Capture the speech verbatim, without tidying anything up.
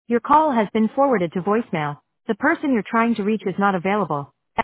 Your call has been forwarded to voicemail. The person you're trying to reach is not available.